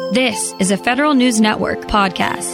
This is a Federal News Network podcast.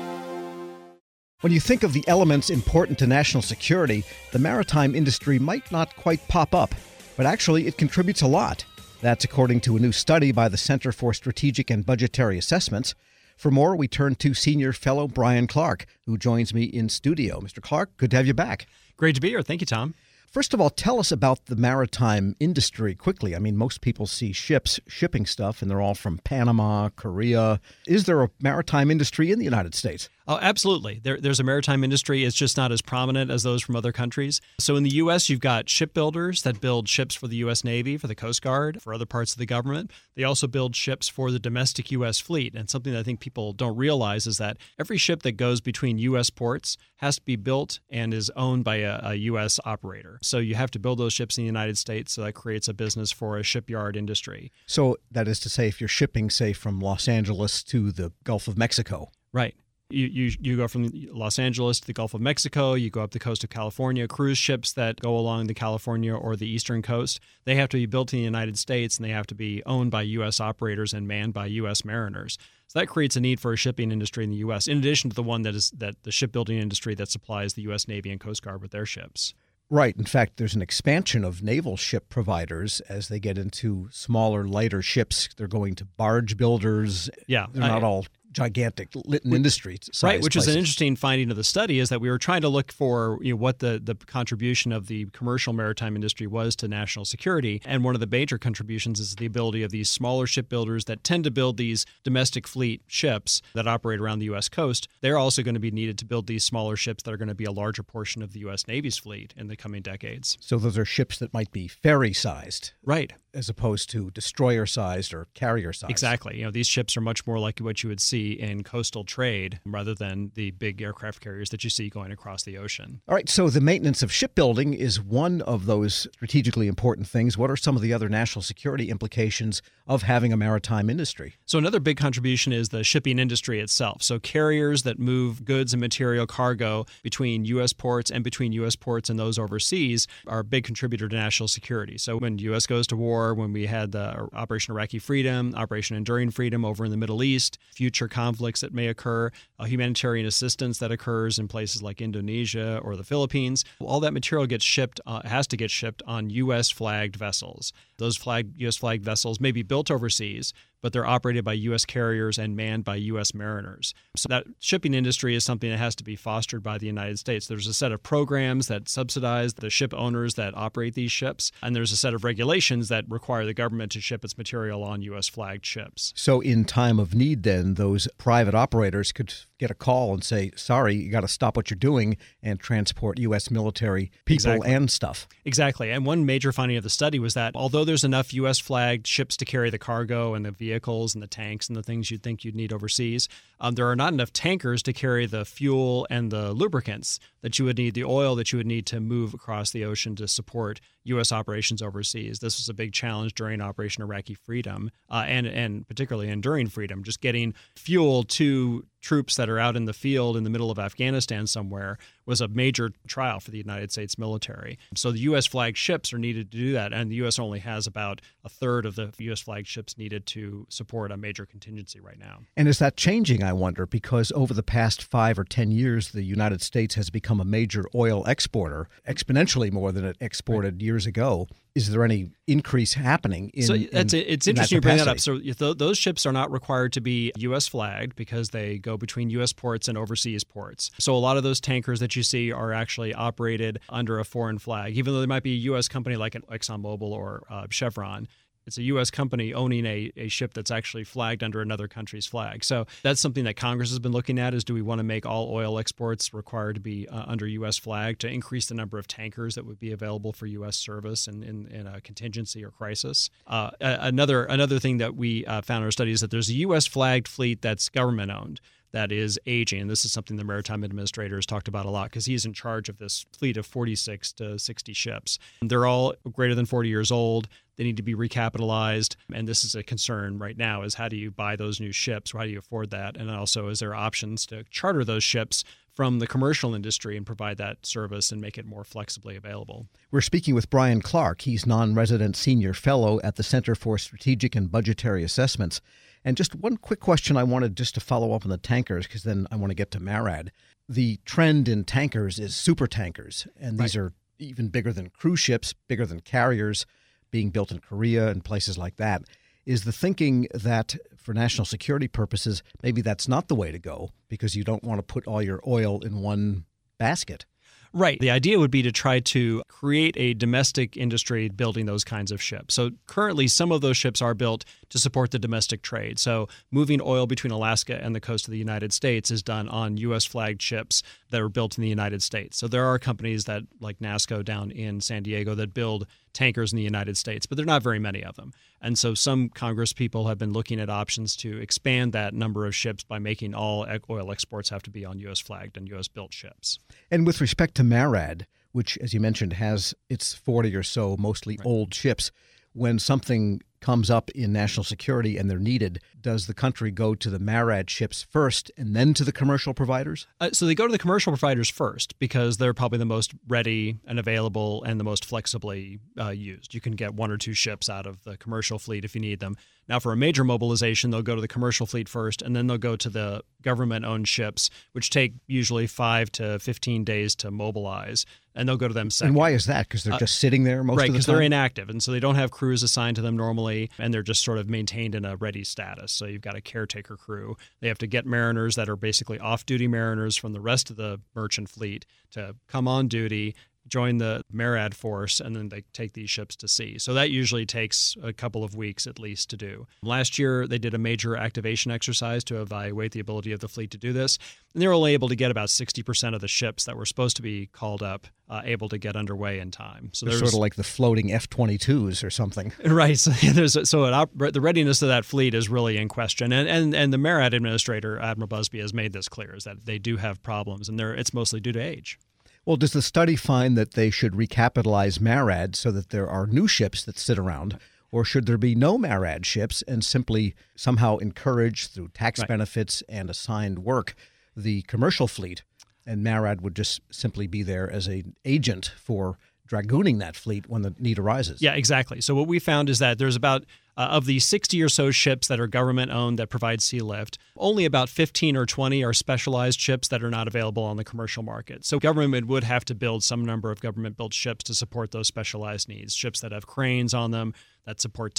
When you think of the elements important to national security, the maritime industry might not quite pop up, but actually it contributes a lot. That's according to a new study by the Center for Strategic and Budgetary Assessments. For more, we turn to Senior Fellow Brian Clark, who joins me in studio. Mr. Clark, good to have you back. Great to be here. Thank you, Tom. First of all, tell us about the maritime industry quickly. I mean, most people see ships shipping stuff, and they're all from Panama, Korea. Is there a maritime industry in the United States? Oh, absolutely. There's a maritime industry. It's just not as prominent as those from other countries. So in the U.S., you've got shipbuilders that build ships for the U.S. Navy, for the Coast Guard, for other parts of the government. They also build ships for the domestic U.S. fleet. And something that I think people don't realize is that every ship that goes between U.S. ports has to be built and is owned by a U.S. operator. So you have to build those ships in the United States. So that creates a business for a shipyard industry. So that is to say, if you're shipping, say, from Los Angeles to the Gulf of Mexico. Right. You go from Los Angeles to the Gulf of Mexico, you go up the coast of California. Cruise ships that go along the California or the eastern coast, they have to be built in the United States, and they have to be owned by U.S. operators and manned by U.S. mariners. So that creates a need for a shipping industry in the U.S., in addition to the one that the shipbuilding industry that supplies the U.S. Navy and Coast Guard with their ships. Right. In fact, there's an expansion of naval ship providers as they get into smaller, lighter ships. They're going to barge builders. Yeah. They're not all gigantic Litton Industries size right, which places. is an interesting finding of the study, is that we were trying to look for what the contribution of the commercial maritime industry was to national security. And one of the major contributions is the ability of these smaller shipbuilders that tend to build these domestic fleet ships that operate around the U.S. coast. They're also going to be needed to build these smaller ships that are going to be a larger portion of the U.S. Navy's fleet in the coming decades. So those are ships that might be ferry-sized. Right. As opposed to destroyer-sized or carrier-sized. Exactly. These ships are much more like what you would see in coastal trade rather than the big aircraft carriers that you see going across the ocean. All right, so the maintenance of shipbuilding is one of those strategically important things. What are some of the other national security implications of having a maritime industry? So another big contribution is the shipping industry itself. So carriers that move goods and material cargo between U.S. ports and between U.S. ports and those overseas are a big contributor to national security. So when the U.S. goes to war, when we had the Operation Iraqi Freedom, Operation Enduring Freedom over in the Middle East, future conflicts that may occur, humanitarian assistance that occurs in places like Indonesia or the Philippines, all that material gets shipped, has to get shipped on U.S. flagged vessels. Those U.S. flagged vessels may be built overseas, but they're operated by U.S. carriers and manned by U.S. mariners. So that shipping industry is something that has to be fostered by the United States. There's a set of programs that subsidize the ship owners that operate these ships, and there's a set of regulations that require the government to ship its material on U.S. flagged ships. So in time of need, then, those private operators could get a call and say, sorry, you got to stop what you're doing and transport U.S. military people and stuff. Exactly. And one major finding of the study was that although there's enough U.S. flagged ships to carry the cargo and the vehicles and the tanks and the things you'd think you'd need overseas, there are not enough tankers to carry the fuel and the lubricants that you would need, the oil that you would need to move across the ocean to support U.S. operations overseas. This was a big challenge during Operation Iraqi Freedom and particularly Enduring Freedom, just getting fuel to troops that are out in the field in the middle of Afghanistan somewhere was a major trial for the United States military. So the U.S. flagged ships are needed to do that, and the U.S. only has about a third of the U.S. flagged ships needed to support a major contingency right now. And is that changing, I wonder, because over the past 5 or 10 years, the United States has become a major oil exporter, exponentially more than it exported years ago. Is there any increase happening in it's interesting you bring that up. So those ships are not required to be U.S. flagged because they go between U.S. ports and overseas ports. So a lot of those tankers that you see are actually operated under a foreign flag, even though they might be a U.S. company like an ExxonMobil or Chevron. It's a U.S. company owning a ship that's actually flagged under another country's flag. So that's something that Congress has been looking at, is do we want to make all oil exports required to be under U.S. flag to increase the number of tankers that would be available for U.S. service in a contingency or crisis. Another thing that we found in our study is that there's a U.S. flagged fleet that's government-owned that is aging. And this is something the Maritime Administrator has talked about a lot because he's in charge of this fleet of 46 to 60 ships. They're all greater than 40 years old. They need to be recapitalized. And this is a concern right now, is how do you buy those new ships? Or how do you afford that? And also, is there options to charter those ships from the commercial industry and provide that service and make it more flexibly available. We're speaking with Brian Clark. He's non-resident senior fellow at the Center for Strategic and Budgetary Assessments. And just one quick question I wanted just to follow up on the tankers, because then I want to get to MARAD. The trend in tankers is super tankers, and these are even bigger than cruise ships, bigger than carriers, being built in Korea and places like that. Is the thinking that for national security purposes, maybe that's not the way to go because you don't want to put all your oil in one basket? Right. The idea would be to try to create a domestic industry building those kinds of ships. So currently, some of those ships are built to support the domestic trade. So moving oil between Alaska and the coast of the United States is done on U.S. flagged ships that are built in the United States. So there are companies that, like NASSCO down in San Diego, that build tankers in the United States, but there are not very many of them. And so some Congress people have been looking at options to expand that number of ships by making all oil exports have to be on U.S. flagged and U.S. built ships. And with respect to MARAD, which, as you mentioned, has its 40 or so mostly old ships, when something comes up in national security and they're needed, does the country go to the MARAD ships first and then to the commercial providers? So they go to the commercial providers first because they're probably the most ready and available and the most flexibly used. You can get one or two ships out of the commercial fleet if you need them. Now, for a major mobilization, they'll go to the commercial fleet first, and then they'll go to the government-owned ships, which take usually 5 to 15 days to mobilize, and they'll go to them second. And why is that? Because they're just sitting there most of the time? Right, because they're inactive, and so they don't have crews assigned to them normally, and they're just sort of maintained in a ready status. So you've got a caretaker crew. They have to get mariners that are basically off-duty mariners from the rest of the merchant fleet to come on duty, join the MARAD force, and then they take these ships to sea. So that usually takes a couple of weeks at least to do. Last year, they did a major activation exercise to evaluate the ability of the fleet to do this. And they were only able to get about 60% of the ships that were supposed to be called up able to get underway in time. So they're sort of like the floating F-22s or something. Right. So the readiness of that fleet is really in question. And the MARAD administrator, Admiral Busby, has made this clear, is that they do have problems, and it's mostly due to age. Well, does the study find that they should recapitalize MARAD so that there are new ships that sit around, or should there be no MARAD ships and simply somehow encourage through tax benefits and assigned work the commercial fleet, and MARAD would just simply be there as an agent for dragooning that fleet when the need arises? Yeah, exactly. So what we found is that there's about of the 60 or so ships that are government-owned that provide sea lift, only about 15 or 20 are specialized ships that are not available on the commercial market. So government would have to build some number of government-built ships to support those specialized needs, ships that have cranes on them, that support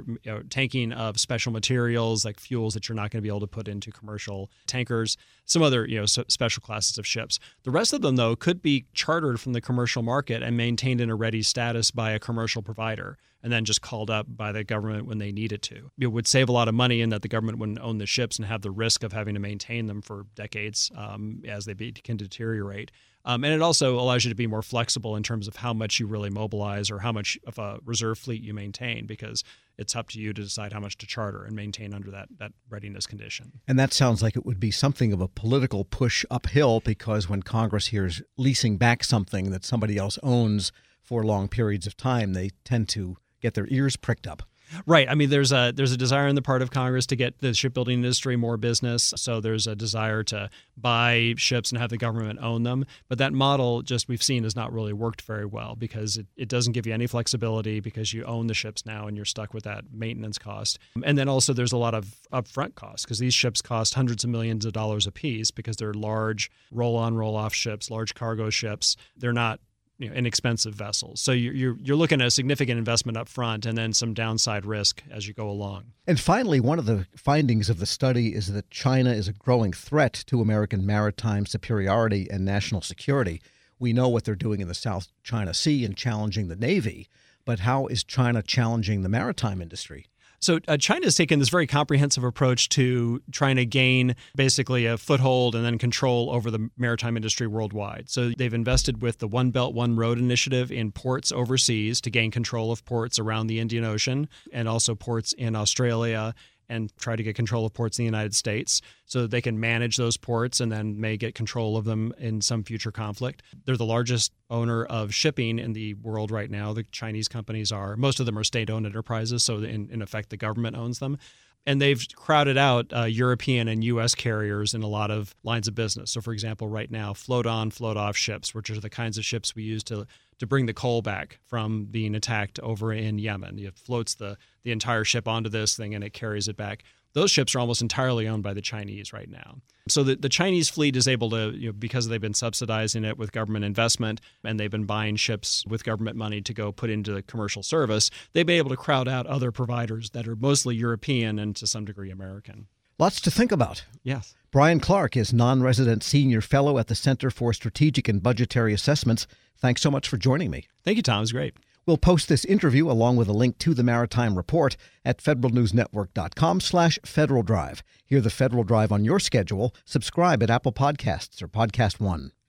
tanking of special materials like fuels that you're not going to be able to put into commercial tankers, some other special classes of ships. The rest of them, though, could be chartered from the commercial market and maintained in a ready status by a commercial provider, and then just called up by the government when they needed to. It would save a lot of money in that the government wouldn't own the ships and have the risk of having to maintain them for decades as they can deteriorate. And it also allows you to be more flexible in terms of how much you really mobilize or how much of a reserve fleet you maintain, because it's up to you to decide how much to charter and maintain under that readiness condition. And that sounds like it would be something of a political push uphill, because when Congress hears leasing back something that somebody else owns for long periods of time, they tend to get their ears pricked up. Right. I mean, there's a desire on the part of Congress to get the shipbuilding industry more business. So there's a desire to buy ships and have the government own them. But that model, just we've seen, has not really worked very well, because it doesn't give you any flexibility, because you own the ships now and you're stuck with that maintenance cost. And then also there's a lot of upfront costs, because these ships cost hundreds of millions of dollars a piece, because they're large roll-on, roll-off ships, large cargo ships. They're not inexpensive vessels. So you're looking at a significant investment up front and then some downside risk as you go along. And finally, one of the findings of the study is that China is a growing threat to American maritime superiority and national security. We know what they're doing in the South China Sea and challenging the Navy, but how is China challenging the maritime industry? So China has taken this very comprehensive approach to trying to gain basically a foothold and then control over the maritime industry worldwide. So they've invested with the One Belt, One Road initiative in ports overseas to gain control of ports around the Indian Ocean, and also ports in Australia, and try to get control of ports in the United States so that they can manage those ports and then may get control of them in some future conflict. They're the largest owner of shipping in the world right now. The Chinese companies are. Most of them are state-owned enterprises, so in effect the government owns them. And they've crowded out European and U.S. carriers in a lot of lines of business. So, for example, right now, float-on, float-off ships, which are the kinds of ships we use to bring the coal back from being attacked over in Yemen. It floats the entire ship onto this thing and it carries it back. Those ships are almost entirely owned by the Chinese right now. So the Chinese fleet is able to, because they've been subsidizing it with government investment and they've been buying ships with government money to go put into the commercial service, they've been able to crowd out other providers that are mostly European and to some degree American. Lots to think about. Yes. Brian Clark is non-resident senior fellow at the Center for Strategic and Budgetary Assessments. Thanks so much for joining me. Thank you, Tom. It was great. We'll post this interview along with a link to the Maritime Report at federalnewsnetwork.com/Federal Drive. Hear the Federal Drive on your schedule. Subscribe at Apple Podcasts or Podcast One.